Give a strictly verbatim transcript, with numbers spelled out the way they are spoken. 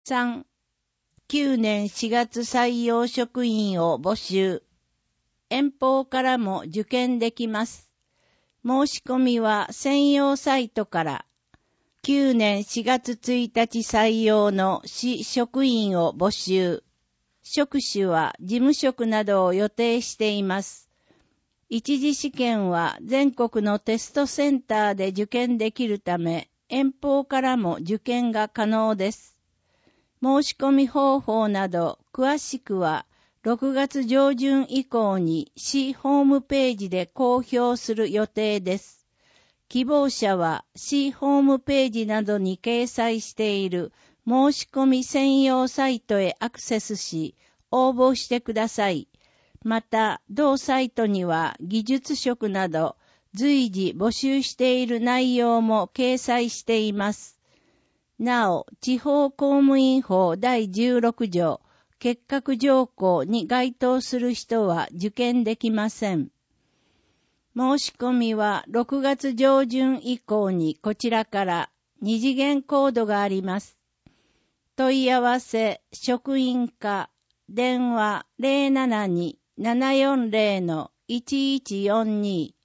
さん、きゅうねんしがつ採用職員を募集。遠方からも受験できます。申し込みは専用サイトから。きゅうねんしがつついたち採用の市職員を募集。職種は事務職などを予定しています。一次試験は全国のテストセンターで受験できるため、遠方からも受験が可能です。申し込み方法など詳しくはろくがつ上旬以降に市ホームページで公表する予定です。希望者は市ホームページなどに掲載している申し込み専用サイトへアクセスし応募してください。また、同サイトには技術職など随時募集している内容も掲載しています。なお、地方公務員法だいじゅうろく条結核条項に該当する人は受験できません。申し込みはろくがつ上旬以降にこちらから二次元コードがあります。問い合わせ職員課電話 ゼロななに ななよんゼロ のいちいちよんに